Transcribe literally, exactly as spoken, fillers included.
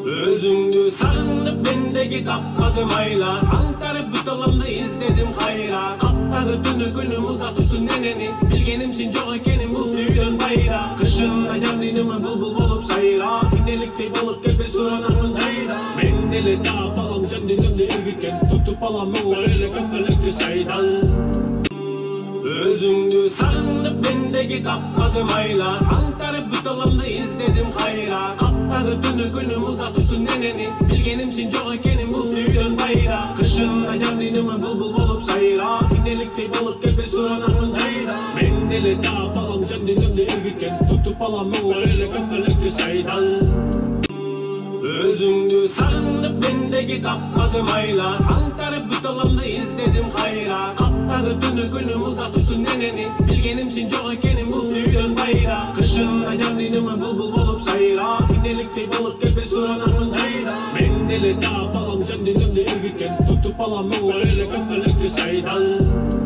Özündü sarınıp bendeki tapmadım aylar. Antarı bütalandı izledim hayra. Katları günü günüm uzatıştı neneni. Bilgenimsin çok ekenim bu suyun bayra. Kışında can dinimi bulbul olup sayra. İnelikte balık gibi surananın tayra. Mendeli dağ balam can dinimde ergiken. Tutup alamın öyle köpelekti saydan. Özündü sarınıp bendeki tapmadım aylar. Antarı bütalandı izledim hayra. Katları günü günüm uzatıştı neneni. Bilgenimsin çok ekenim bu suyun bayra. Kışında can dinimi bulbul olup sayra. İnelikte balık gibi surananın tayra. Mendeli dağ balam can dinimde ergiken. Tutup alamın öyle köpelekti saydan. Özündü sarınıp bendeki tapmadım aylar. Antarı bütalandı izledim hayra. Katları günü günüm uzatıştı neneni. Bilgenimsin çok ekenim bu suyun bayra. Kışında can dinimi bulbul olup sayra. İnelikte balık gibi surananın tayra. Mendeli dağ balam can dinimde ergiken. Tutup alamın öyle köpelekti saydan.